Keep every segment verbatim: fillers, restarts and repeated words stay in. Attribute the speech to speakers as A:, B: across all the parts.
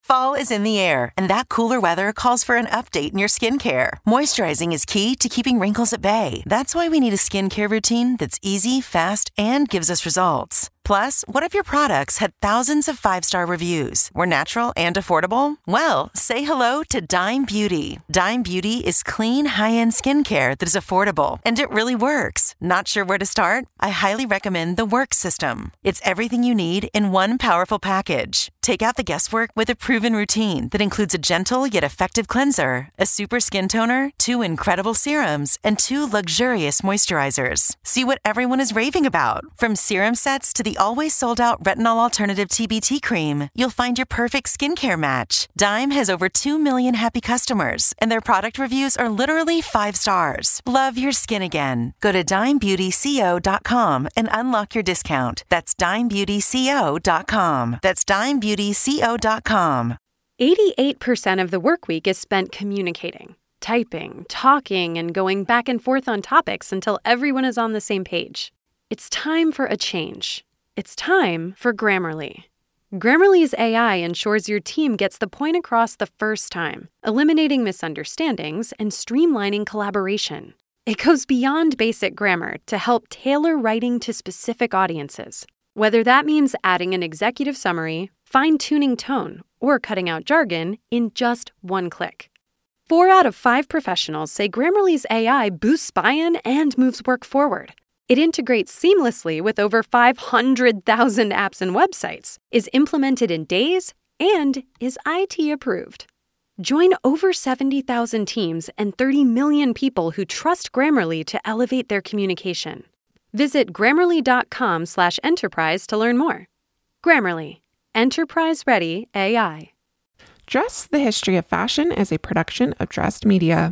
A: Fall is in the air, and that cooler weather calls for an update in your skincare. Moisturizing is key to keeping wrinkles at bay. That's why we need a skincare routine that's easy, fast, and gives us results. Plus, what if your products had thousands of five-star reviews, were natural and affordable? Well, say hello to Dime Beauty. Dime Beauty is clean, high-end skincare that is affordable, and it really works. Not sure where to start? I highly recommend the Work System. It's everything you need in one powerful package. Take out the guesswork with a proven routine that includes a gentle yet effective cleanser, a super skin toner, two incredible serums, and two luxurious moisturizers. See what everyone is raving about. From serum sets to the always sold-out retinol alternative T B T cream, you'll find your perfect skincare match. Dime has over two million happy customers, and their product reviews are literally five stars. Love your skin again. Go to dime beauty co dot com and unlock your discount. That's dime beauty co dot com. That's dime beauty co dot com.
B: eighty-eight percent of the work week is spent communicating, typing, talking, and going back and forth on topics until everyone is on the same page. It's time for a change. It's time for Grammarly. Grammarly's A I ensures your team gets the point across the first time, eliminating misunderstandings and streamlining collaboration. It goes beyond basic grammar to help tailor writing to specific audiences. Whether that means adding an executive summary, fine-tuning tone, or cutting out jargon in just one click. Four out of five professionals say Grammarly's A I boosts buy-in and moves work forward. It integrates seamlessly with over five hundred thousand apps and websites, is implemented in days, and is I T approved. Join over seventy thousand teams and thirty million people who trust Grammarly to elevate their communication. Visit grammarly.com slash enterprise to learn more. Grammarly, enterprise-ready A I.
C: Dress, the History of Fashion is a production of Dressed Media.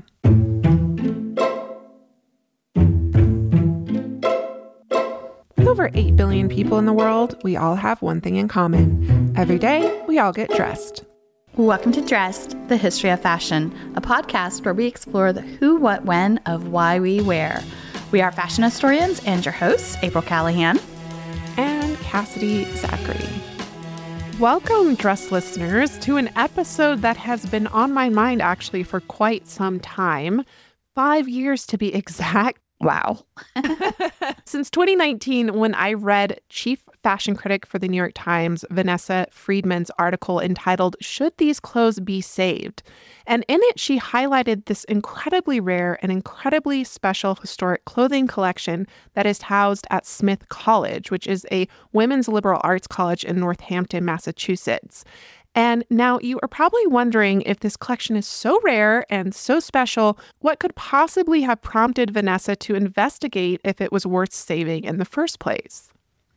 C: With over eight billion people in the world, we all have one thing in common. Every day, we all get dressed.
D: Welcome to Dressed, the History of Fashion, a podcast where we explore the who, what, when of why we wear. We are fashion historians and your hosts, April Callahan
C: and Cassidy Zachary. Welcome, Dress listeners, to an episode that has been on my mind actually for quite some time. Five years to be exact.
D: Wow.
C: Since twenty nineteen, when I read chief fashion critic for the New York Times, Vanessa Friedman's article entitled, "Should These Clothes Be Saved?" And in it, she highlighted this incredibly rare and incredibly special historic clothing collection that is housed at Smith College, which is a women's liberal arts college in Northampton, Massachusetts. And now you are probably wondering, if this collection is so rare and so special, what could possibly have prompted Vanessa to investigate if it was worth saving in the first place?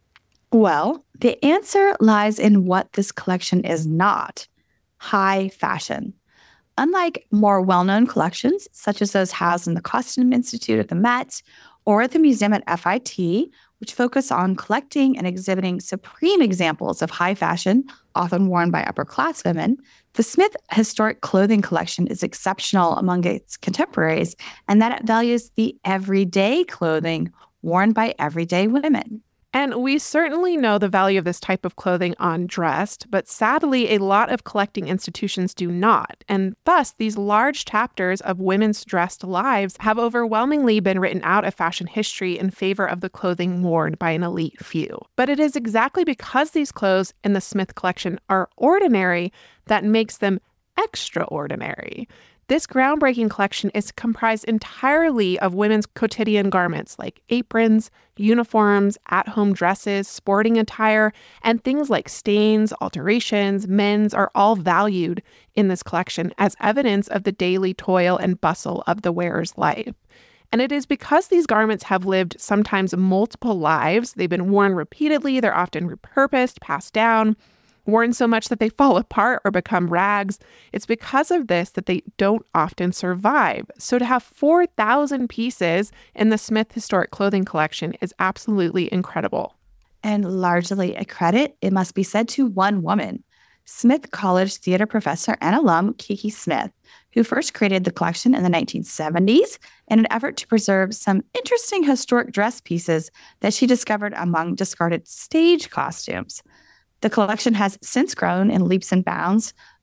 D: Well, the answer lies in what this collection is not: high fashion. Unlike more well-known collections, such as those housed in the Costume Institute at the Met or at the museum at F I T, which focus on collecting and exhibiting supreme examples of high fashion, often worn by upper-class women, the Smith Historic Clothing Collection is exceptional among its contemporaries, and that it values the everyday clothing worn by everyday women.
C: And we certainly know the value of this type of clothing on Dressed, but sadly, a lot of collecting institutions do not. And thus, these large chapters of women's dressed lives have overwhelmingly been written out of fashion history in favor of the clothing worn by an elite few. But it is exactly because these clothes in the Smith collection are ordinary that makes them extraordinary. This groundbreaking collection is comprised entirely of women's quotidian garments like aprons, uniforms, at-home dresses, sporting attire, and things like stains, alterations, mends are all valued in this collection as evidence of the daily toil and bustle of the wearer's life. And it is because these garments have lived sometimes multiple lives. They've been worn repeatedly. They're often repurposed, passed down, worn so much that they fall apart or become rags. It's because of this that they don't often survive. So to have four thousand pieces in the Smith Historic Clothing Collection is absolutely incredible.
D: And largely a credit, it must be said, to one woman, Smith College theater professor and alum Kiki Smith, who first created the collection in the nineteen seventies in an effort to preserve some interesting historic dress pieces that she discovered among discarded stage costumes. The collection has since grown in leaps and bounds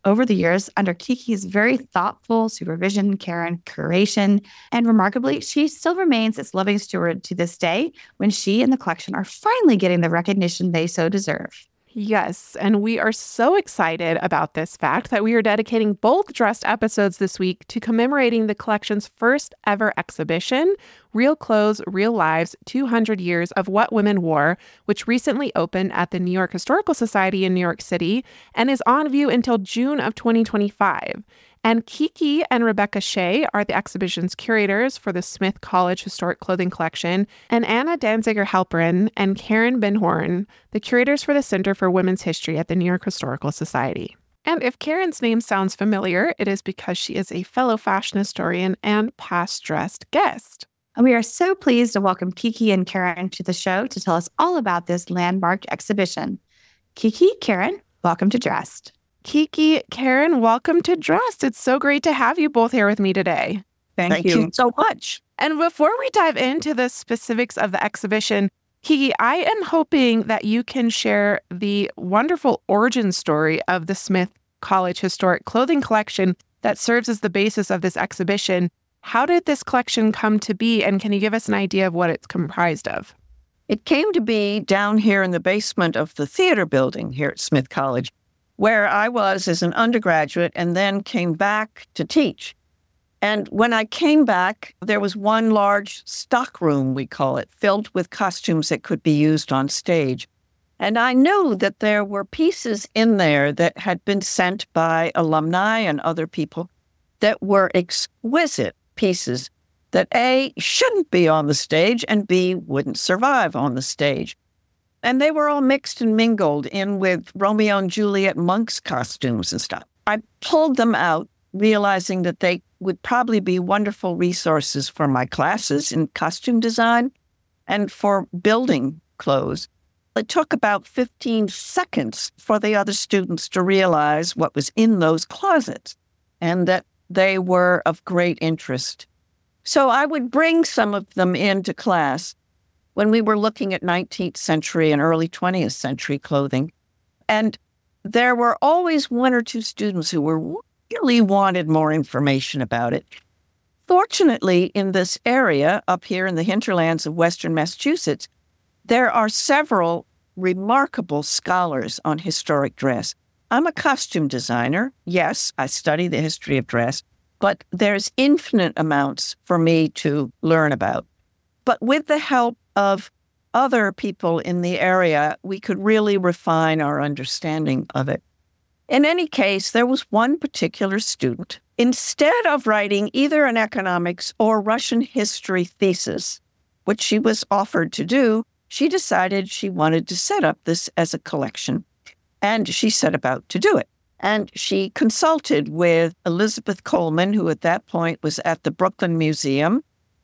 D: over the years under Kiki's very thoughtful supervision, care, and curation. And remarkably, she still remains its loving steward to this day when she and the collection are finally getting the recognition they so deserve.
C: Yes, and we are so excited about this fact that we are dedicating both Dressed episodes this week to commemorating the collection's first ever exhibition, Real Clothes, Real Lives, two hundred years of What Women Wore, which recently opened at the New York Historical Society in New York City and is on view until June of twenty twenty-five. And Kiki and Rebecca Shea are the exhibition's curators for the Smith College Historic Clothing Collection, and Anna Danziger-Halperin and Karen Benhorn, the curators for the Center for Women's History at the New York Historical Society. And if Karen's name sounds familiar, it is because she is a fellow fashion historian and past Dressed guest.
D: And we are so pleased to welcome Kiki and Karen to the show to tell us all about this landmark exhibition. Kiki, Karen, welcome to Dressed.
C: Kiki, Karen, welcome to Dressed. It's so great to have you both here with me today.
E: Thank, Thank you. you so much.
C: And before we dive into the specifics of the exhibition, Kiki, I am hoping that you can share the wonderful origin story of the Smith College Historic Clothing Collection that serves as the basis of this exhibition. How did this collection come to be, and can you give us an idea of what it's comprised of?
E: It came to be down here in the basement of the theater building here at Smith College, where I was as an undergraduate and then came back to teach. And when I came back, there was one large stock room, we call it, filled with costumes that could be used on stage. And I knew that there were pieces in there that had been sent by alumni and other people that were exquisite pieces that A, shouldn't be on the stage, and B, wouldn't survive on the stage. And they were all mixed and mingled in with Romeo and Juliet monks' costumes and stuff. I pulled them out, realizing that they would probably be wonderful resources for my classes in costume design and for building clothes. It took about fifteen seconds for the other students to realize what was in those closets and that they were of great interest. So I would bring some of them into class when we were looking at nineteenth century and early twentieth century clothing. And there were always one or two students who were really wanted more information about it. Fortunately, in this area up here in the hinterlands of Western Massachusetts, there are several remarkable scholars on historic dress. I'm a costume designer. Yes, I study the history of dress, but there's infinite amounts for me to learn about. But with the help of other people in the area, we could really refine our understanding of it. In any case, there was one particular student. Instead of writing either an economics or Russian history thesis, which she was offered to do, she decided she wanted to set up this as a collection, and she set about to do it. And she consulted with Elizabeth Coleman, who at that point was at the Brooklyn Museum,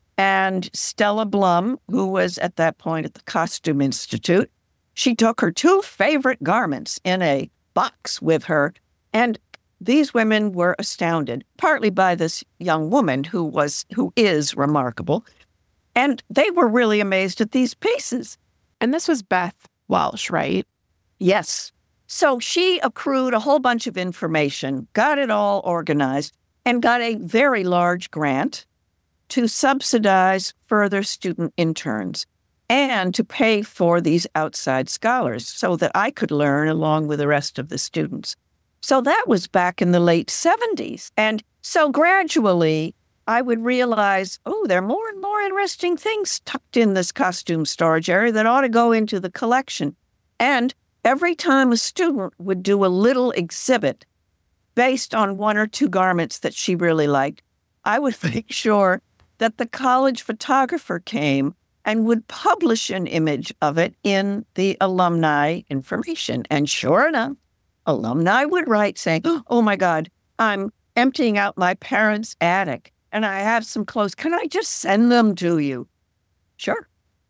E: and Stella Blum, who was at that point at the Costume Institute. She took her two favorite garments in a box with her, and these women were astounded, partly by this young woman who was, who is remarkable, and they were really amazed at these pieces.
C: And this was Beth Walsh, right?
E: Yes. So she accrued a whole bunch of information, got it all organized, and got a very large grant to subsidize further student interns and to pay for these outside scholars so that I could learn along with the rest of the students. So that was back in the late seventies. And so gradually I would realize, oh, there are more and more interesting things tucked in this costume storage area that ought to go into the collection. And every time a student would do a little exhibit based on one or two garments that she really liked, I would make sure that the college photographer came and would publish an image of it in the alumni information. And sure enough, alumni would write saying, oh my God, I'm emptying out my parents' attic and I have some clothes. Can I just send them to you? Sure.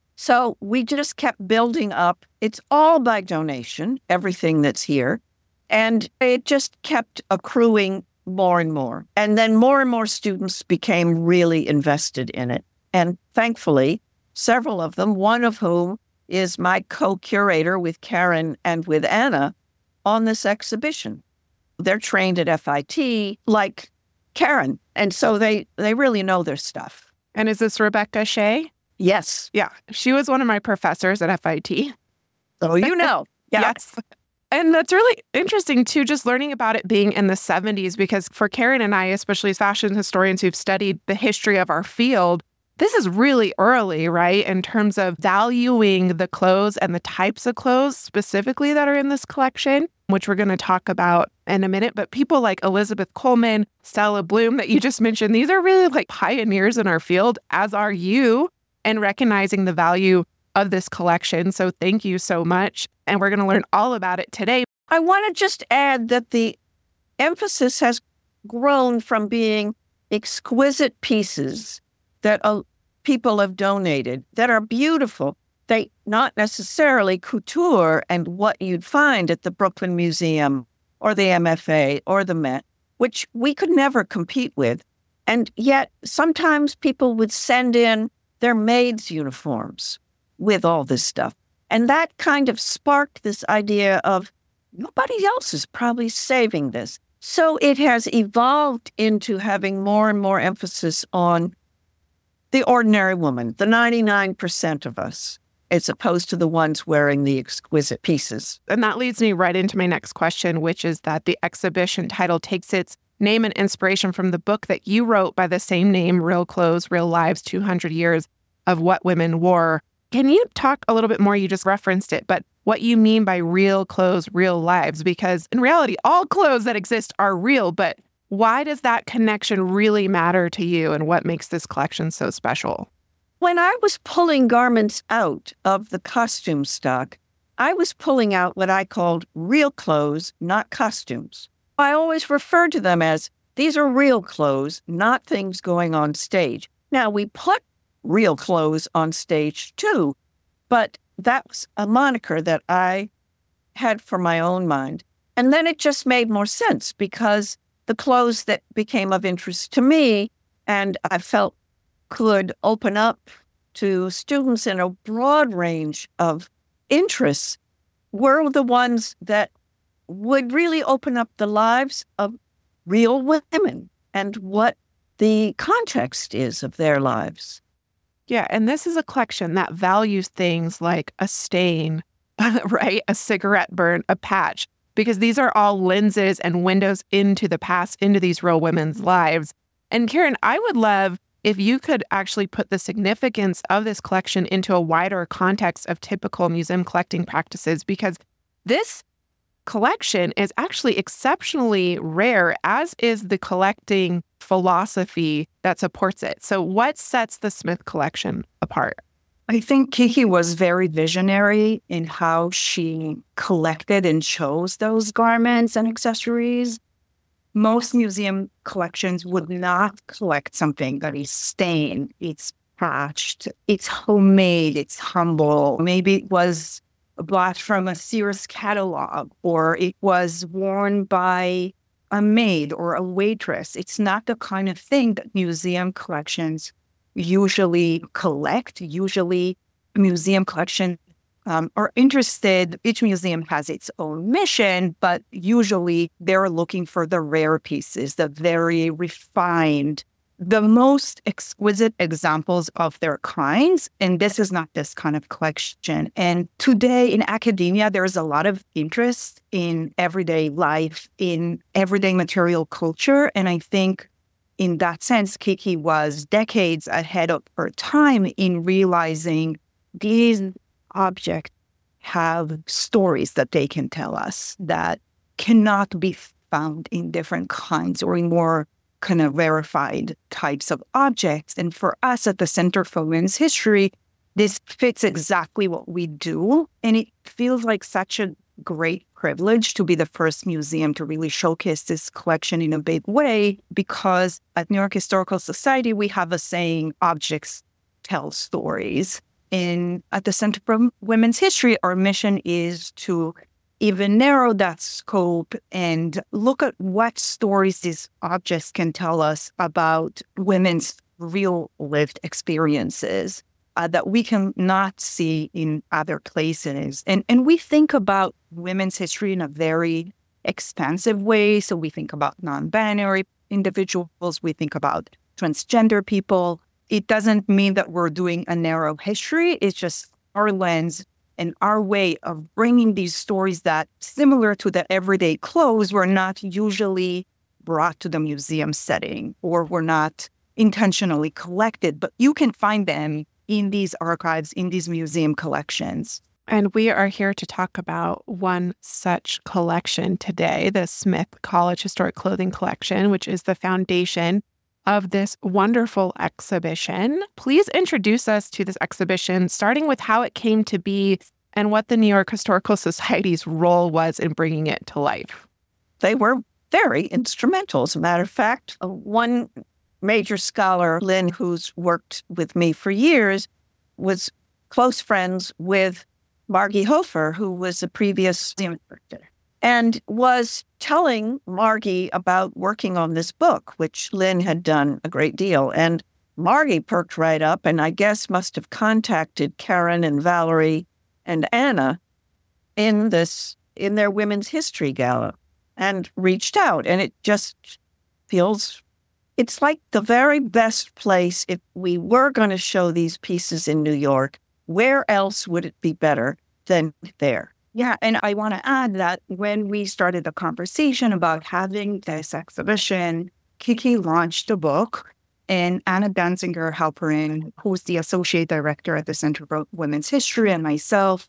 E: So we just kept building up. It's all by donation, everything that's here. And it just kept accruing more and more. And then more and more students became really invested in it. And thankfully, several of them, one of whom is my co-curator with Karen and with Anna on this exhibition. they're trained at F I T like Karen. And so they, they really know their stuff.
C: And is this Rebecca Shea?
E: Yes.
C: Yeah. She was one of my professors at F I T.
E: So you know. Yeah.
C: Yes. And that's really interesting, too, just learning about it being in the seventies, because for Karen and I, especially as fashion historians who've studied the history of our field, this is really early, right, in terms of valuing the clothes and the types of clothes specifically that are in this collection, which we're going to talk about in a minute. But people like Elizabeth Coleman, Stella Bloom that you just mentioned, these are really like pioneers in our field, as are you, in recognizing the value of this collection. So thank you so much. And we're going to learn all about it today.
E: I want to just add that the emphasis has grown from being exquisite pieces that uh, people have donated that are beautiful. They not necessarily couture and what you'd find at the Brooklyn Museum or the M F A or the Met, which we could never compete with. And yet sometimes people would send in their maids' uniforms with all this stuff. And that kind of sparked this idea of nobody else is probably saving this. So it has evolved into having more and more emphasis on the ordinary woman, the ninety-nine percent of us, as opposed to the ones wearing the exquisite pieces.
C: And that leads me right into my next question, which is that the exhibition title takes its name and inspiration from the book that you wrote by the same name, Real Clothes, Real Lives, two hundred years of What Women Wore. Can you talk a little bit more? You just referenced it, but what you mean by real clothes, real lives? Because in reality, all clothes that exist are real, but why does that connection really matter to you, and what makes this collection so special?
E: When I was pulling garments out of the costume stock, I was pulling out what I called real clothes, not costumes. I always referred to them as, these are real clothes, not things going on stage. Now, we put real clothes on stage too, but that was a moniker that I had for my own mind. And then it just made more sense because the clothes that became of interest to me and I felt could open up to students in a broad range of interests were the ones that would really open up the lives of real women and what the context is of their lives.
C: Yeah, and this is a collection that values things like a stain, right? A cigarette burn, a patch, because these are all lenses and windows into the past, into these real women's lives. And Karen, I would love if you could actually put the significance of this collection into a wider context of typical museum collecting practices, because this collection is actually exceptionally rare, as is the collecting philosophy that supports it. So what sets the Smith collection apart?
F: I think Kiki was very visionary in how she collected and chose those garments and accessories. Most museum collections would not collect something that is stained, it's patched, it's homemade, it's humble. Maybe it was bought from a Sears catalog, or it was worn by a maid or a waitress. It's not the kind of thing that museum collections usually collect. Usually, museum collections um, are interested. Each museum has its own mission, but usually they're looking for the rare pieces, the very refined, the most exquisite examples of their kinds. And this is not this kind of collection. And today in academia, there's a lot of interest in everyday life, in everyday material culture. And I think in that sense, Kiki was decades ahead of her time in realizing these objects have stories that they can tell us that cannot be found in different kinds or in more kind of rarefied types of objects. And for us at the Center for Women's History, this fits exactly what we do. And it feels like such a great privilege to be the first museum to really showcase this collection in a big way, because at New York Historical Society, we have a saying, objects tell stories. And at the Center for Women's History, our mission is to even narrow that scope and look at what stories these objects can tell us about women's real lived experiences uh, that we can not see in other places. And, and we think about women's history in a very expansive way. So we think about non-binary individuals, we think about transgender people. It doesn't mean that we're doing a narrow history. It's just our lens and our way of bringing these stories that, similar to the everyday clothes, were not usually brought to the museum setting or were not intentionally collected, but you can find them in these archives, in these museum collections.
C: And we are here to talk about one such collection today, the Smith College Historic Clothing Collection, which is the foundation of this wonderful exhibition. Please introduce us to this exhibition, starting with how it came to be and what the New York Historical Society's role was in bringing it to life.
E: They were very instrumental. As a matter of fact, uh, one major scholar, Lynn, who's worked with me for years, was close friends with Margie Hofer, who was a previous museum director, and was telling Margie about working on this book, which Lynn had done a great deal. And Margie perked right up and I guess must have contacted Karen and Valerie and Anna in this, in their Women's History Gala, and reached out. And it just feels, it's like the very best place. If we were going to show these pieces in New York, where else would it be better than there?
F: Yeah, and I want to add that when we started the conversation about having this exhibition, Kiki launched a book, and Anna Danziger Halperin, who's the associate director at the Center for Women's History, and myself,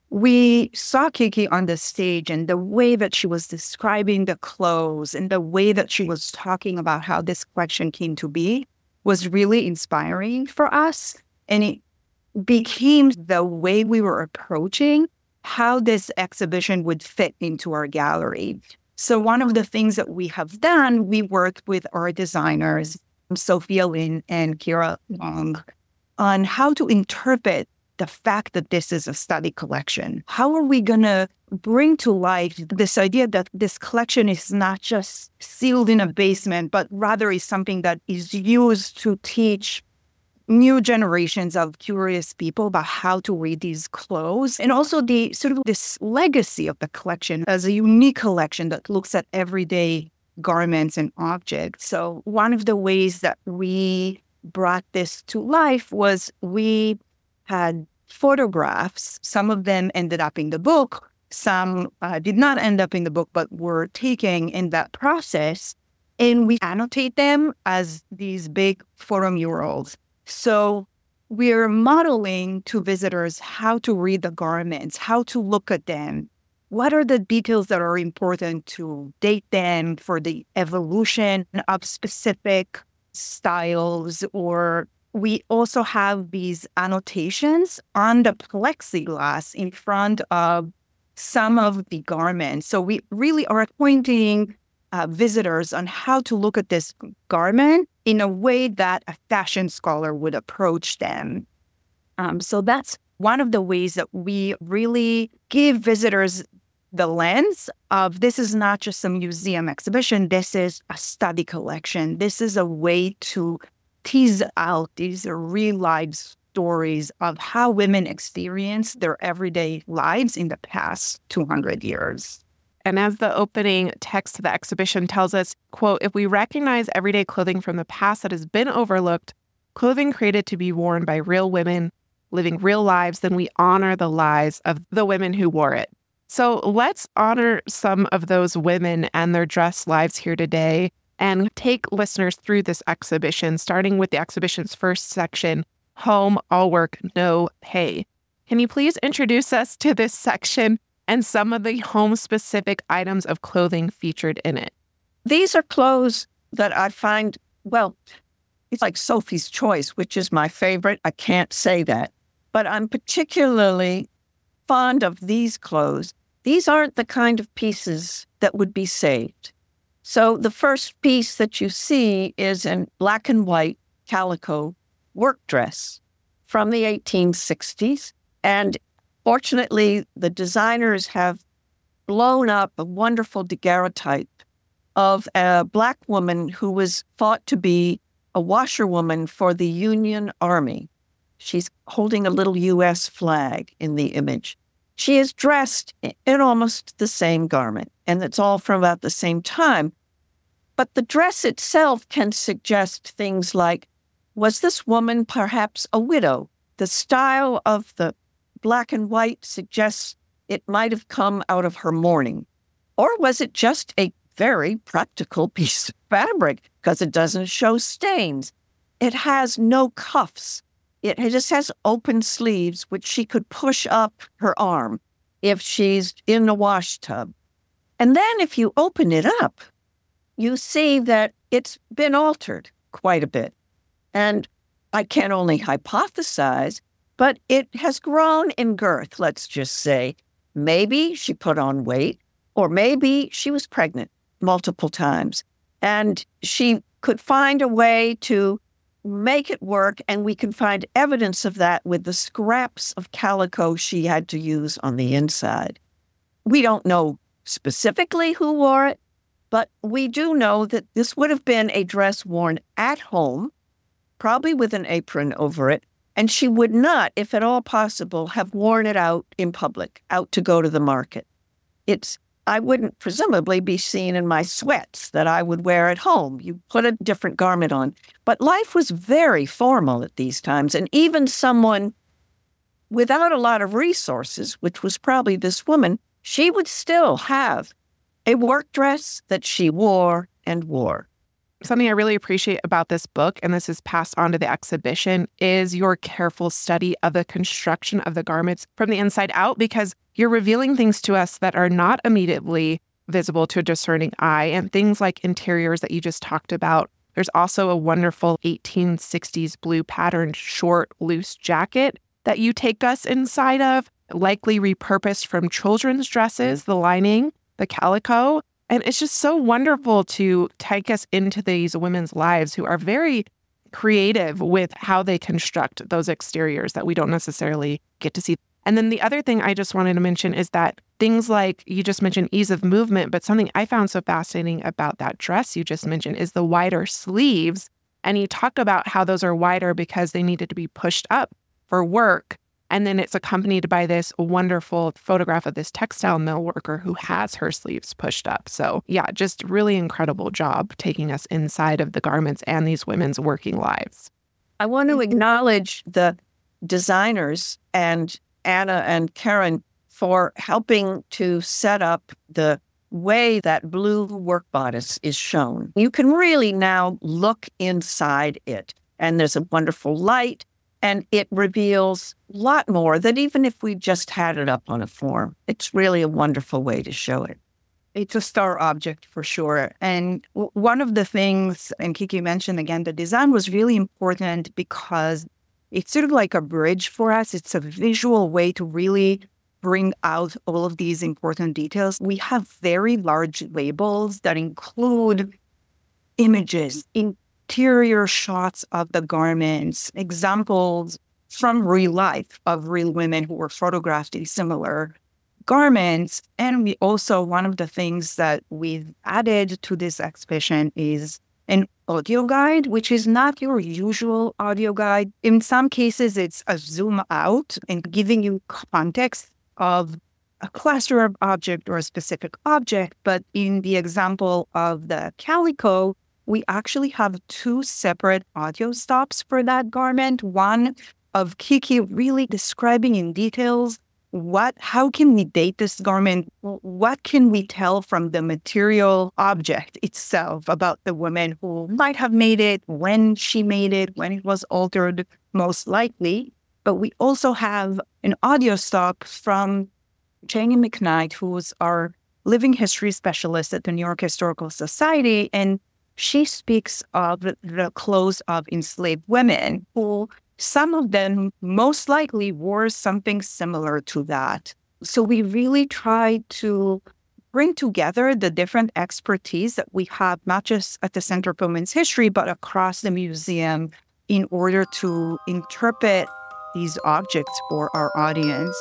F: we saw Kiki on the stage, and the way that she was describing the clothes and the way that she was talking about how this collection came to be was really inspiring for us. And it became the way we were approaching how this exhibition would fit into our gallery. So one of the things that we have done, we worked with our designers, Sophia Lin and Kira Long, on how to interpret the fact that this is a study collection. How are we going to bring to light this idea that this collection is not just sealed in a basement, but rather is something that is used to teach new generations of curious people about how to read these clothes, and also the sort of this legacy of the collection as a unique collection that looks at everyday garments and objects. So one of the ways that we brought this to life was we had photographs. Some of them ended up in the book. Some uh, did not end up in the book, but were taken in that process. And we annotate them as these big photo murals. So we're modeling to visitors how to read the garments, how to look at them. What are the details that are important to date them for the evolution of specific styles? Or we also have these annotations on the plexiglass in front of some of the garments. So we really are pointing uh, visitors on how to look at this garment in a way that a fashion scholar would approach them. Um, so that's one of the ways that we really give visitors the lens of this is not just a museum exhibition, this is a study collection. This is a way to tease out these real life stories of how women experience their everyday lives in the past two hundred years.
C: And as the opening text to the exhibition tells us, quote, if we recognize everyday clothing from the past that has been overlooked, clothing created to be worn by real women living real lives, then we honor the lives of the women who wore it. So let's honor some of those women and their dress lives here today and take listeners through this exhibition, starting with the exhibition's first section, Home, All Work, No Pay. Can you please introduce us to this section and some of the home-specific items of clothing featured in it?
E: These are clothes that I find, well, it's like Sophie's Choice, which is my favorite. I can't say that. But I'm particularly fond of these clothes. These aren't the kind of pieces that would be saved. So the first piece that you see is in black and white calico work dress from the eighteen sixties. And fortunately, the designers have blown up a wonderful daguerreotype of a Black woman who was thought to be a washerwoman for the Union Army. She's holding a little U S flag in the image. she is dressed in almost the same garment, and it's all from about the same time. But the dress itself can suggest things like, was this woman perhaps a widow? The style of the black and white suggests it might have come out of her mourning. Or was it just a very practical piece of fabric because it doesn't show stains? It has no cuffs. It just has open sleeves, which she could push up her arm if she's in a wash tub. And then if you open it up, you see that it's been altered quite a bit. And I can only hypothesize, but it has grown in girth, let's just say. Maybe she put on weight, or maybe she was pregnant multiple times, and she could find a way to make it work, and we can find evidence of that with the scraps of calico she had to use on the inside. We don't know specifically who wore it, but we do know that this would have been a dress worn at home, probably with an apron over it, and she would not, if at all possible, have worn it out in public, out to go to the market. It's I wouldn't presumably be seen in my sweats that I would wear at home. You put a different garment on. But life was very formal at these times, and even someone without a lot of resources, which was probably this woman, she would still have a work dress that she wore and wore.
C: Something I really appreciate about this book, and this is passed on to the exhibition, is your careful study of the construction of the garments from the inside out, because you're revealing things to us that are not immediately visible to a discerning eye, and things like interiors that you just talked about. There's also a wonderful eighteen sixties blue patterned short, loose jacket that you take us inside of, likely repurposed from children's dresses, the lining, the calico. And it's just so wonderful to take us into these women's lives who are very creative with how they construct those exteriors that we don't necessarily get to see. And then the other thing I just wanted to mention is that things like you just mentioned ease of movement, but something I found so fascinating about that dress you just mentioned is the wider sleeves. And you talk about how those are wider because they needed to be pushed up for work. And then it's accompanied by this wonderful photograph of this textile mill worker who has her sleeves pushed up. So yeah, just really incredible job taking us inside of the garments and these women's working lives.
E: I want to acknowledge the designers and Anna and Karen for helping to set up the way that blue work bodice is shown. You can really now look inside it, and there's a wonderful light. And it reveals a lot more than even if we just had it up on a form. It's really a wonderful way to show it.
F: It's a star object for sure. And w- one of the things, and Kiki mentioned again, the design was really important because it's sort of like a bridge for us. It's a visual way to really bring out all of these important details. We have very large labels that include images, in interior shots of the garments, examples from real life of real women who were photographed in similar garments. And we also, one of the things that we've added to this exhibition is an audio guide, which is not your usual audio guide. In some cases, it's a zoom out and giving you context of a cluster of object or a specific object. But in the example of the calico, we actually have two separate audio stops for that garment. One of Kiki really describing in details what, how can we date this garment? What can we tell from the material object itself about the woman who might have made it, when she made it, when it was altered, most likely. But we also have an audio stop from Janie McKnight, who's our living history specialist at the New York Historical Society. And she speaks of the clothes of enslaved women, who some of them most likely wore something similar to that. So we really try to bring together the different expertise that we have, not just at the Center for Women's History, but across the museum in order to interpret these objects for our audience.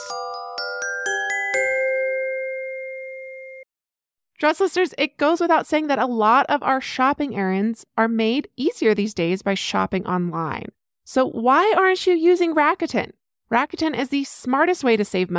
C: Dress listeners, it goes without saying that a lot of our shopping errands are made easier these days by shopping online. So why aren't you using Rakuten? Rakuten is the smartest way to save money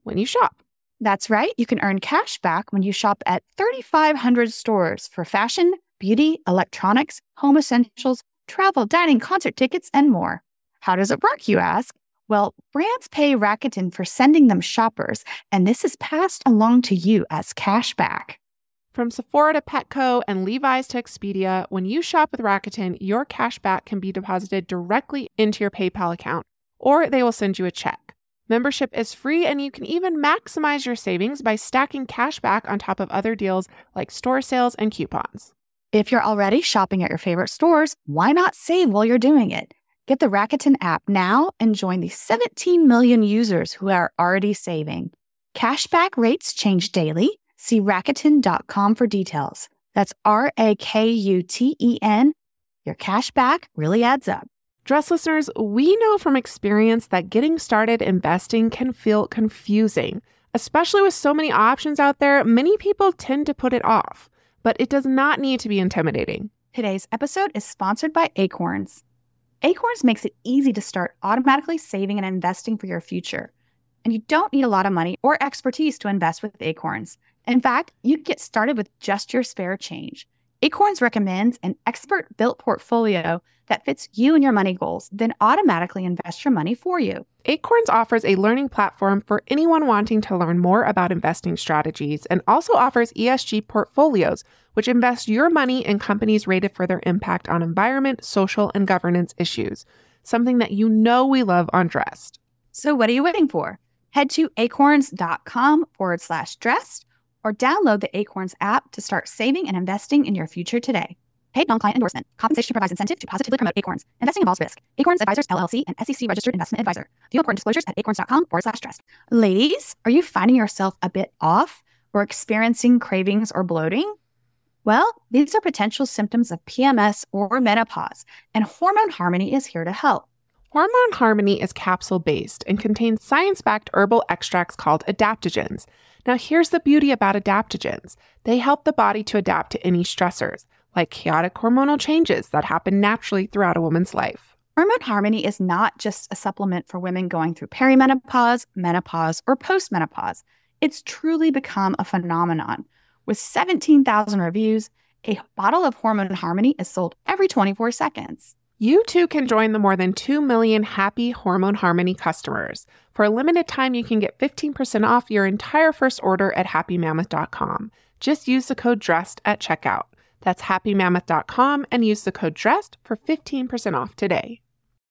C: when you shop.
D: That's right. You can earn cash back when you shop at thirty-five hundred stores for fashion, beauty, electronics, home essentials, travel, dining, concert tickets, and more. How does it work, you ask? Well, brands pay Rakuten for sending them shoppers, and this is passed along to you as cash back.
C: From Sephora to Petco and Levi's to Expedia, when you shop with Rakuten, your cash back can be deposited directly into your PayPal account, or they will send you a check. Membership is free, and you can even maximize your savings by stacking cash back on top of other deals like store sales and coupons.
D: If you're already shopping at your favorite stores, why not save while you're doing it? Get the Rakuten app now and join the seventeen million users who are already saving. Cashback rates change daily. See Rakuten dot com for details. That's R A K U T E N. Your cashback really adds up.
C: Dress listeners, we know from experience that getting started investing can feel confusing. Especially with so many options out there, many people tend to put it off. But it does not need to be intimidating.
D: Today's episode is sponsored by Acorns. Acorns makes it easy to start automatically saving and investing for your future. And you don't need a lot of money or expertise to invest with Acorns. In fact, you can get started with just your spare change. Acorns recommends an expert-built portfolio that fits you and your money goals, then automatically invest your money for you.
C: Acorns offers a learning platform for anyone wanting to learn more about investing strategies and also offers E S G portfolios, which invest your money in companies rated for their impact on environment, social, and governance issues, something that you know we love on Dressed.
D: So what are you waiting for? Head to acorns.com forward slash dressed or download the Acorns app to start saving and investing in your future today. Paid non-client endorsement. Compensation provides incentive to positively promote Acorns. Investing involves risk. Acorns Advisors, L L C, an S E C registered investment advisor. View important disclosures at acorns.com forward slash dressed. Ladies, are you finding yourself a bit off or experiencing cravings or bloating? Well, these are potential symptoms of P M S or menopause, and Hormone Harmony is here to help.
C: Hormone Harmony is capsule-based and contains science-backed herbal extracts called adaptogens. Now, here's the beauty about adaptogens. They help the body to adapt to any stressors, like chaotic hormonal changes that happen naturally throughout a woman's life.
D: Hormone Harmony is not just a supplement for women going through perimenopause, menopause, or postmenopause. It's truly become a phenomenon. With seventeen thousand reviews, a bottle of Hormone Harmony is sold every twenty-four seconds.
C: You too can join the more than two million happy Hormone Harmony customers. For a limited time, you can get fifteen percent off your entire first order at happy mammoth dot com. Just use the code DRESSED at checkout. That's happy mammoth dot com and use the code DRESSED for fifteen percent off today.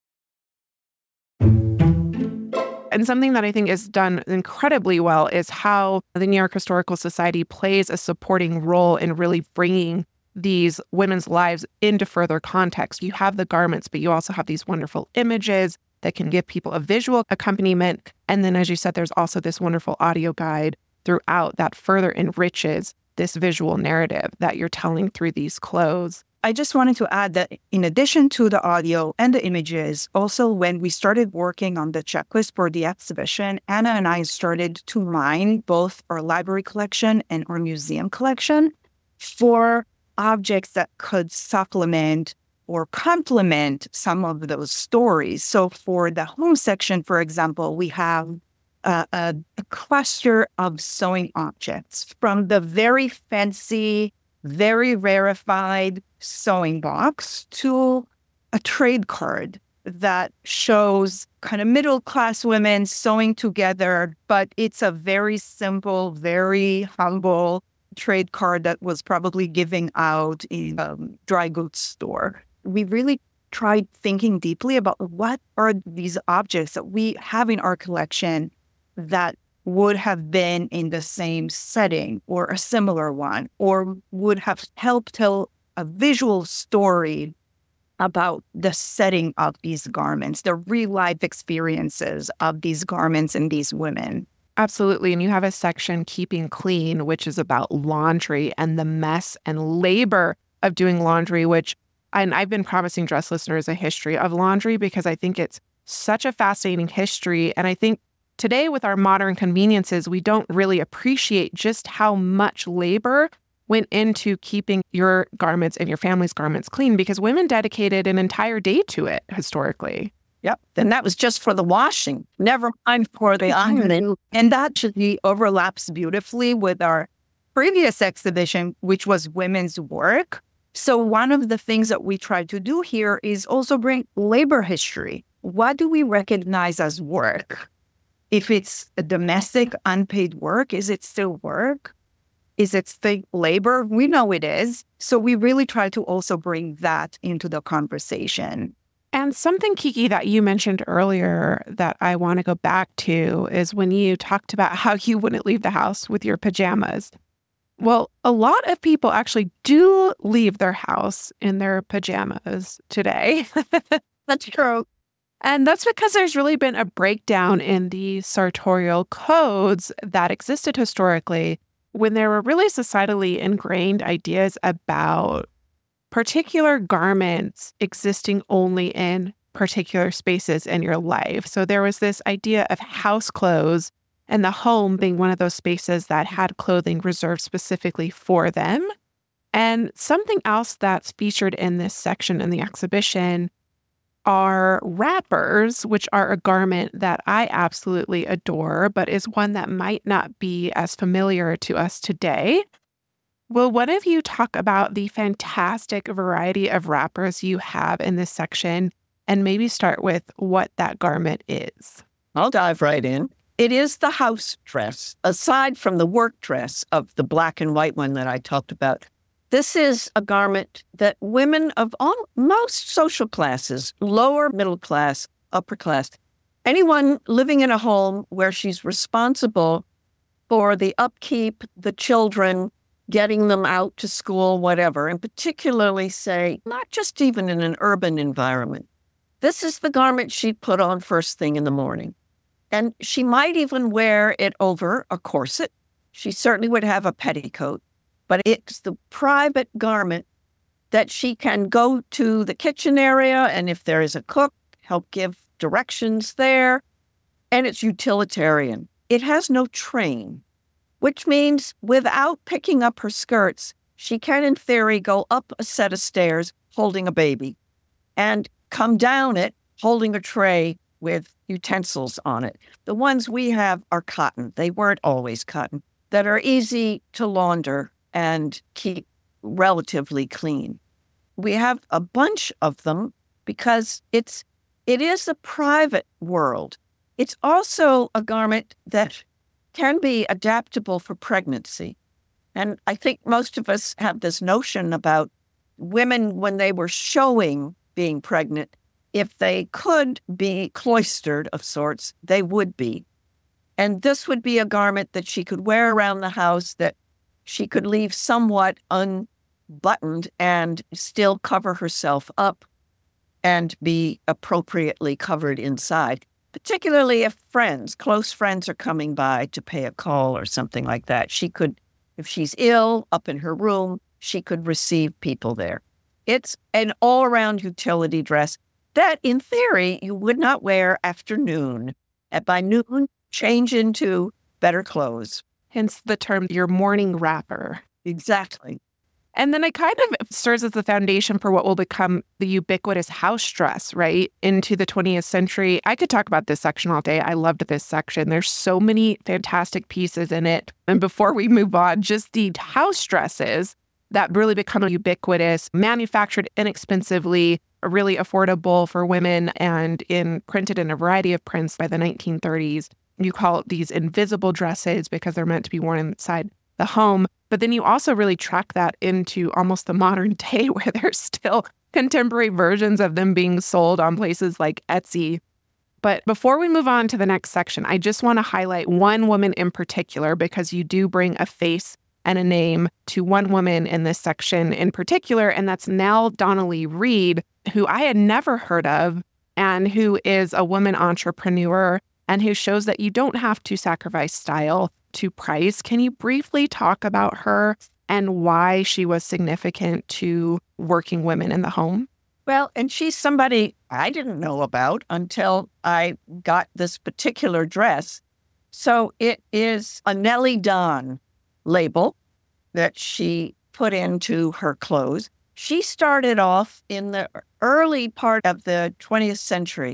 C: And something that I think is done incredibly well is how the New York Historical Society plays a supporting role in really bringing these women's lives into further context. You have the garments, but you also have these wonderful images that can give people a visual accompaniment. And then, as you said, there's also this wonderful audio guide throughout that further enriches this visual narrative that you're telling through these clothes.
F: I just wanted to add that in addition to the audio and the images, also when we started working on the checklist for the exhibition, Anna and I started to mine both our library collection and our museum collection for objects that could supplement or complement some of those stories. So for the home section, for example, we have a, a, a cluster of sewing objects, from the very fancy, very rarefied sewing box to a trade card that shows kind of middle-class women sewing together, but it's a very simple, very humble trade card that was probably giving out in a dry goods store. We really tried thinking deeply about what are these objects that we have in our collection that would have been in the same setting or a similar one, or would have helped tell a visual story about the setting of these garments, the real-life experiences of these garments and these women.
C: Absolutely. And you have a section, Keeping Clean, which is about laundry and the mess and labor of doing laundry, which, and I've been promising Dress listeners a history of laundry because I think it's such a fascinating history. And I think today with our modern conveniences, we don't really appreciate just how much labor went into keeping your garments and your family's garments clean, because women dedicated an entire day to it historically.
E: Yep. And that was just for the washing, never mind for the ironing.
F: And that actually overlaps beautifully with our previous exhibition, which was women's work. So one of the things that we try to do here is also bring labor history. What do we recognize as work? If it's a domestic unpaid work, is it still work? Is it still labor? We know it is. So we really try to also bring that into the conversation.
C: And something, Kiki, that you mentioned earlier that I want to go back to is when you talked about how you wouldn't leave the house with your pajamas. Well, a lot of people actually do leave their house in their pajamas today.
E: That's true.
C: And that's because there's really been a breakdown in the sartorial codes that existed historically when there were really societally ingrained ideas about particular garments existing only in particular spaces in your life. So there was this idea of house clothes and the home being one of those spaces that had clothing reserved specifically for them. And something else that's featured in this section in the exhibition are wrappers, which are a garment that I absolutely adore, but is one that might not be as familiar to us today. Will one of you talk about the fantastic variety of wrappers you have in this section and maybe start with what that garment is?
E: I'll dive right in. It is the house dress, aside from the work dress of the black and white one that I talked about. This is a garment that women of all, most social classes, lower middle class, upper class, anyone living in a home where she's responsible for the upkeep, the children, getting them out to school, whatever, and particularly, say, not just even in an urban environment. This is the garment she'd put on first thing in the morning. And she might even wear it over a corset. She certainly would have a petticoat. But it's the private garment that she can go to the kitchen area, and if there is a cook, help give directions there. And it's utilitarian. It has no train, which means without picking up her skirts, she can, in theory, go up a set of stairs holding a baby and come down it holding a tray with utensils on it. The ones we have are cotton. They weren't always cotton, that are easy to launder and keep relatively clean. We have a bunch of them because it's it is a private world. It's also a garment that can be adaptable for pregnancy. And I think most of us have this notion about women when they were showing being pregnant, if they could be cloistered of sorts, they would be. And this would be a garment that she could wear around the house that she could leave somewhat unbuttoned and still cover herself up and be appropriately covered inside, particularly if friends, close friends are coming by to pay a call or something like that. She could, if she's ill, up in her room, she could receive people there. It's an all-around utility dress that, in theory, you would not wear after noon. And by noon, change into better clothes.
C: Hence the term, your morning wrapper.
E: Exactly.
C: And then it kind of serves as the foundation for what will become the ubiquitous house dress, right, into the twentieth century. I could talk about this section all day. I loved this section. There's so many fantastic pieces in it. And before we move on, just the house dresses that really become ubiquitous, manufactured inexpensively, really affordable for women, and in printed in a variety of prints by the nineteen thirties. You call these invisible dresses because they're meant to be worn inside the home. But then you also really track that into almost the modern day where there's still contemporary versions of them being sold on places like Etsy. But before we move on to the next section, I just want to highlight one woman in particular because you do bring a face and a name to one woman in this section in particular, and that's Nell Donnelly Reed, who I had never heard of and who is a woman entrepreneur and who shows that you don't have to sacrifice style to price. Can you briefly talk about her and why she was significant to working women in the home?
E: Well, and she's somebody I didn't know about until I got this particular dress. So it is a Nellie Don label that she put into her clothes. She started off in the early part of the twentieth century.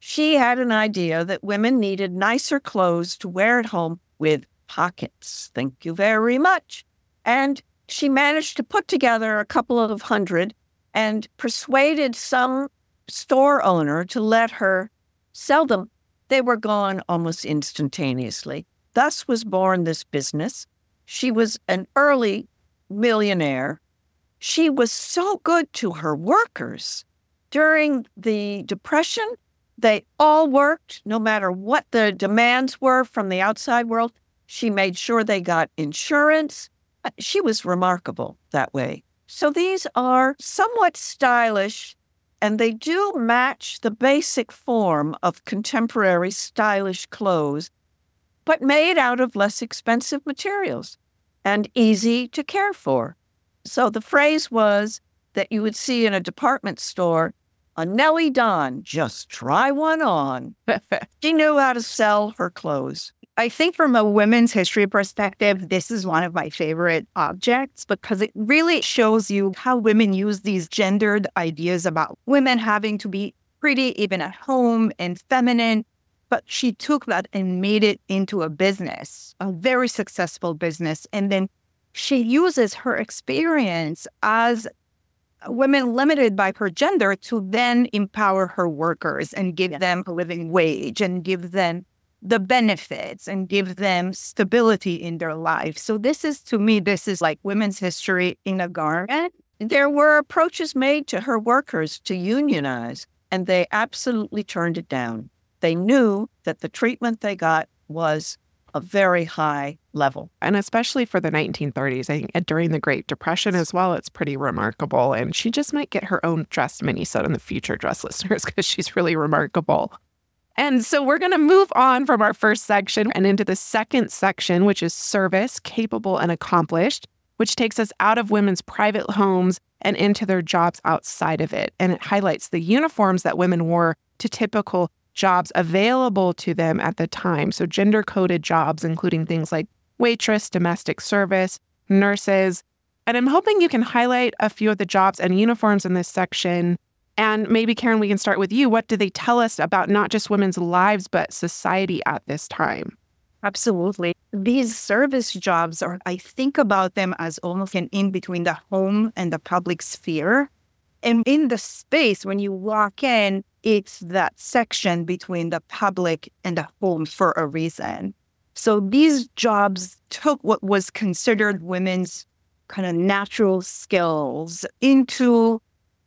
E: She had an idea that women needed nicer clothes to wear at home with pockets. Thank you very much. And she managed to put together a couple of hundred and persuaded some store owner to let her sell them. They were gone almost instantaneously. Thus was born this business. She was an early millionaire. She was so good to her workers. During the Depression, they all worked, no matter what the demands were from the outside world. She made sure they got insurance. She was remarkable that way. So these are somewhat stylish, and they do match the basic form of contemporary stylish clothes, but made out of less expensive materials and easy to care for. So the phrase was that you would see in a department store, a Nellie Don, just try one on. She knew how to sell her clothes.
F: I think from a women's history perspective, this is one of my favorite objects because it really shows you how women use these gendered ideas about women having to be pretty even at home and feminine. But she took that and made it into a business, a very successful business. And then she uses her experience as women limited by her gender to then empower her workers and give them a living wage and give them the benefits and give them stability in their life. So this is, to me, this is like women's history in a garment.
E: There were approaches made to her workers to unionize, and they absolutely turned it down. They knew that the treatment they got was a very high level.
C: And especially for the nineteen thirties, I think during the Great Depression as well, it's pretty remarkable. And she just might get her own dress mini-sode in the future, dress listeners, because she's really remarkable. And so we're going to move on from our first section and into the second section, which is service, capable and accomplished, which takes us out of women's private homes and into their jobs outside of it. And it highlights the uniforms that women wore to typical jobs available to them at the time. So gender-coded jobs, including things like waitress, domestic service, nurses. And I'm hoping you can highlight a few of the jobs and uniforms in this section. And maybe, Karen, we can start with you. What do they tell us about not just women's lives, but society at this time?
F: Absolutely. These service jobs are, I think about them as almost an in between the home and the public sphere. And in the space, when you walk in, it's that section between the public and the home for a reason. So these jobs took what was considered women's kind of natural skills into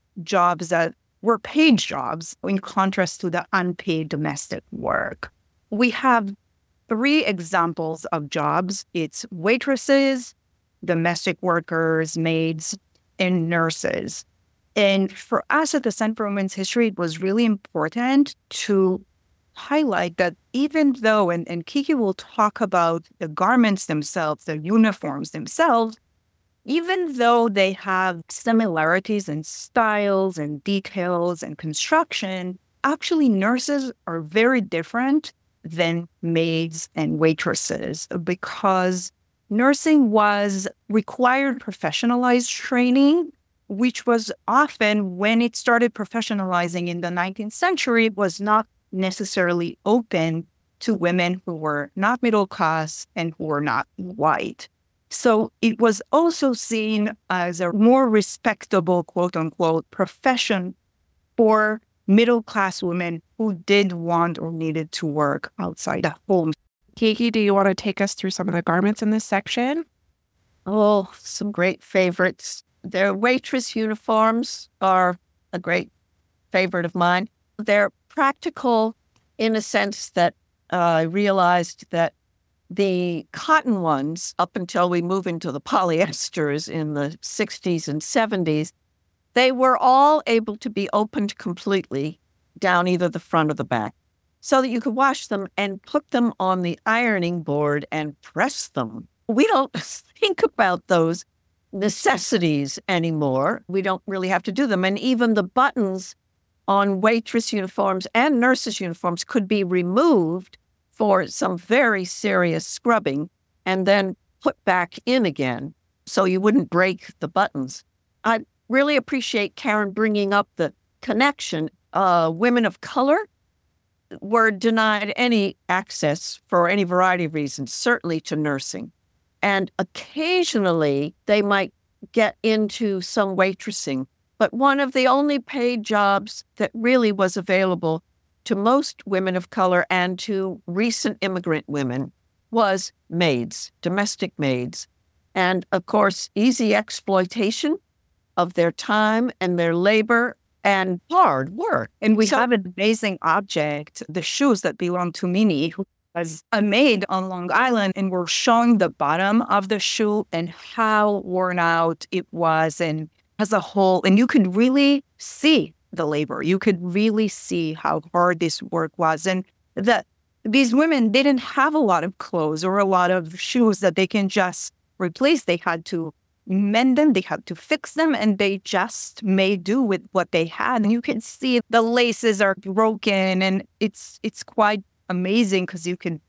F: jobs that were paid jobs in contrast to the unpaid domestic work. We have three examples of jobs. It's waitresses, domestic workers, maids, and nurses. And for us at the Center for Women's History, it was really important to highlight that even though, and, and Kiki will talk about the garments themselves, the uniforms themselves, even though they have similarities in styles and details and construction, actually nurses are very different than maids and waitresses because nursing was required professionalized training, which was often, when it started professionalizing in the nineteenth century, was not necessarily open to women who were not middle class and who were not white. So it was also seen as a more respectable, quote unquote, profession for middle class women who did want or needed to work outside the home.
C: Kiki, do you want to take us through some of the garments in this section?
E: Oh, some great favorites. Their waitress uniforms are a great favorite of mine. They're practical in a sense that uh, I realized that the cotton ones, up until we move into the polyesters in the sixties and seventies, they were all able to be opened completely down either the front or the back so that you could wash them and put them on the ironing board and press them. We don't think about those necessities anymore. We don't really have to do them. And even the buttons on waitress uniforms and nurses' uniforms could be removed for some very serious scrubbing and then put back in again so you wouldn't break the buttons. I really appreciate Karen bringing up the connection. Uh, women of color were denied any access for any variety of reasons, certainly to nursing. And occasionally they might get into some waitressing. But one of the only paid jobs that really was available to most women of color and to recent immigrant women was maids, domestic maids. And of course, easy exploitation of their time and their labor and hard work.
F: And we
E: So-
F: have an amazing object, the shoes that belong to Minnie, who was a maid on Long Island, and we're showing the bottom of the shoe and how worn out it was and as a whole. And you could really see the labor. You could really see how hard this work was. And that these women didn't have a lot of clothes or a lot of shoes that they can just replace. They had to mend them, they had to fix them, and they just made do with what they had. And you can see the laces are broken, and it's it's quite amazing because you can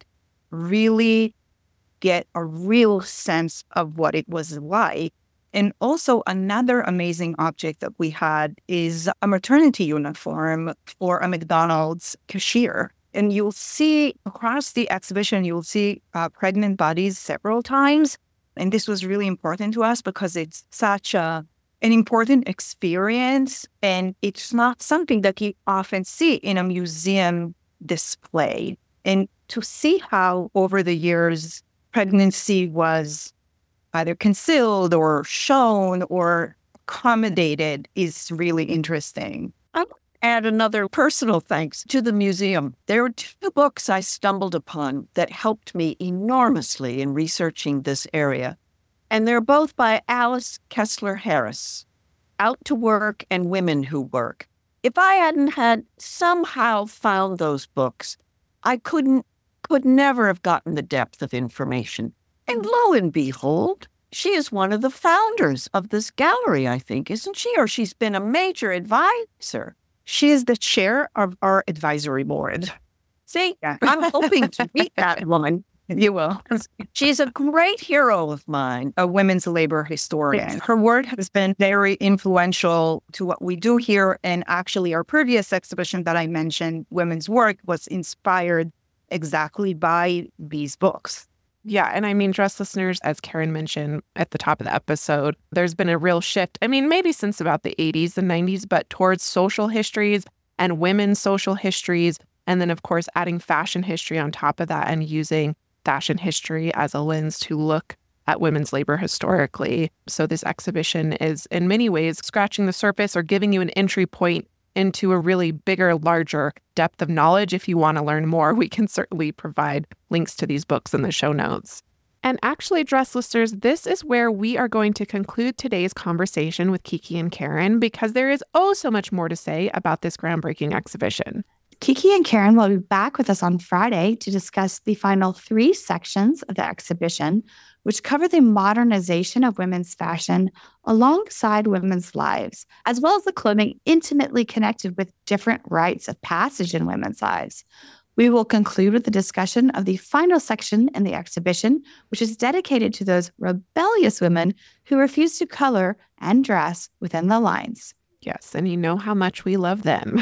F: really get a real sense of what it was like. And also another amazing object that we had is a maternity uniform for a McDonald's cashier. And you'll see across the exhibition, you'll see uh, pregnant bodies several times. And this was really important to us because it's such a, an important experience. And it's not something that you often see in a museum display. And to see how over the years pregnancy was either concealed or shown or accommodated is really interesting.
E: I'll add another personal thanks to the museum. There were two books I stumbled upon that helped me enormously in researching this area. And they're both by Alice Kessler Harris, Out to Work and Women Who Work. If I hadn't had somehow found those books, I couldn't, could never have gotten the depth of information. And lo and behold, she is one of the founders of this gallery, I think, isn't she? Or she's been a major advisor.
F: She is the chair of our advisory board.
E: See,
F: Yeah.
E: I'm hoping to meet that woman.
F: You will.
E: She's a great hero of mine.
F: A women's labor historian. Her work has been very influential to what we do here. And actually, our previous exhibition that I mentioned, Women's Work, was inspired exactly by these books.
C: Yeah. And I mean, dress listeners, as Karen mentioned at the top of the episode, there's been a real shift. I mean, maybe since about the eighties and nineties, but towards social histories and women's social histories. And then, of course, adding fashion history on top of that and using fashion history as a lens to look at women's labor historically. So this exhibition is in many ways scratching the surface or giving you an entry point into a really bigger, larger depth of knowledge. If you want to learn more, we can certainly provide links to these books in the show notes. And actually, dress listeners, this is where we are going to conclude today's conversation with Kiki and Karen, because there is oh so much more to say about this groundbreaking exhibition.
D: Kiki and Karen will be back with us on Friday to discuss the final three sections of the exhibition, which cover the modernization of women's fashion alongside women's lives, as well as the clothing intimately connected with different rites of passage in women's lives. We will conclude with a discussion of the final section in the exhibition, which is dedicated to those rebellious women who refuse to color and dress within the lines.
C: Yes, and you know how much we love them.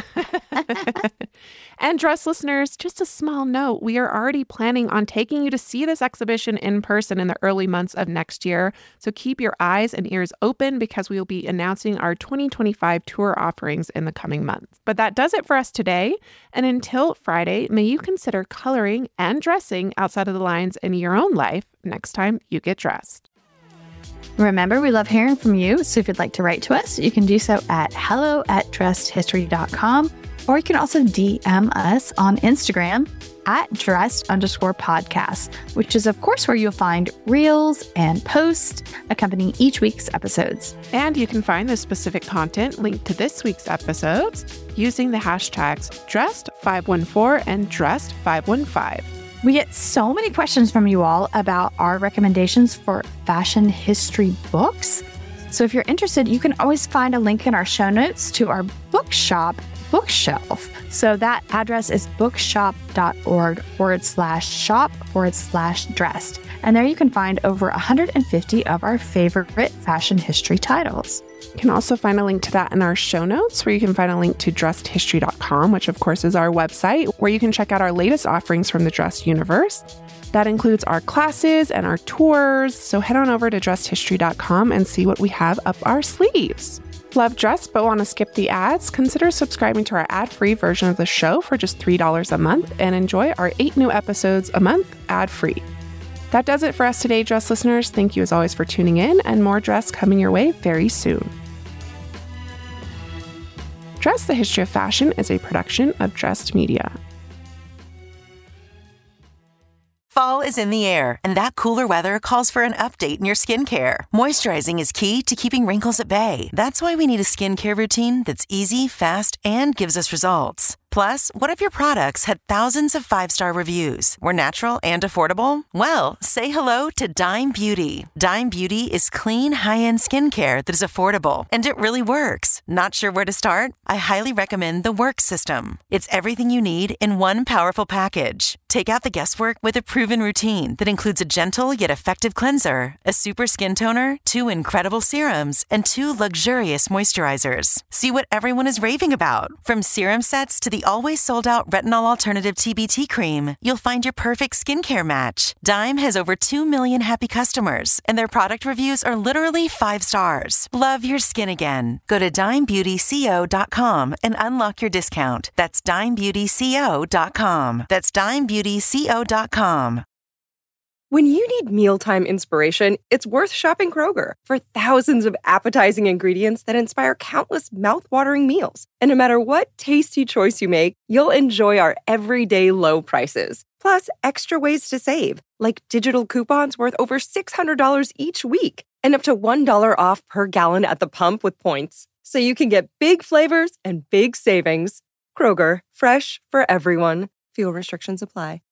C: And dress listeners, just a small note, we are already planning on taking you to see this exhibition in person in the early months of next year. So keep your eyes and ears open because we will be announcing our twenty twenty-five tour offerings in the coming months. But that does it for us today. And until Friday, may you consider coloring and dressing outside of the lines in your own life next time you get dressed.
D: Remember, we love hearing from you, so if you'd like to write to us, you can do so at hello at dressedhistory dot com, or you can also D M us on Instagram at dressed underscore podcast, which is, of course, where you'll find reels and posts accompanying each week's episodes.
C: And you can find the specific content linked to this week's episodes using the hashtags dressed five one four and dressed five one five.
D: We get so many questions from you all about our recommendations for fashion history books. So if you're interested, you can always find a link in our show notes to our bookshop bookshelf. So that address is bookshop.org forward slash shop forward slash dressed. And there you can find over one hundred fifty of our favorite fashion history titles.
C: You can also find a link to that in our show notes, where you can find a link to dressed history dot com, which of course is our website, where you can check out our latest offerings from the Dressed universe. That includes our classes and our tours. So head on over to dressed history dot com and see what we have up our sleeves. Love Dressed but want to skip the ads? Consider subscribing to our ad-free version of the show for just three dollars a month and enjoy our eight new episodes a month ad-free. That does it for us today, Dressed listeners. Thank you as always for tuning in, and more Dressed coming your way very soon. Dressed, the History of Fashion is a production of Dressed Media.
A: Fall is in the air, and that cooler weather calls for an update in your skincare. Moisturizing is key to keeping wrinkles at bay. That's why we need a skincare routine that's easy, fast, and gives us results. Plus, what if your products had thousands of five-star reviews, were natural and affordable? Well, say hello to Dime Beauty. Dime Beauty is clean, high-end skincare that is affordable, and it really works. Not sure where to start? I highly recommend the Work System. It's everything you need in one powerful package. Take out the guesswork with a proven routine that includes a gentle yet effective cleanser, a super skin toner, two incredible serums, and two luxurious moisturizers. See what everyone is raving about. From serum sets to the always sold-out retinol alternative T B T cream, you'll find your perfect skincare match. Dime has over two million happy customers, and their product reviews are literally five stars. Love your skin again. Go to dime beauty co dot com and unlock your discount. That's dime beauty co dot com. That's dime beauty co dot com.
G: When you need mealtime inspiration, it's worth shopping Kroger for thousands of appetizing ingredients that inspire countless mouth-watering meals. And no matter what tasty choice you make, you'll enjoy our everyday low prices. Plus, extra ways to save, like digital coupons worth over six hundred dollars each week and up to one dollar off per gallon at the pump with points. So you can get big flavors and big savings. Kroger, fresh for everyone. Fuel restrictions apply.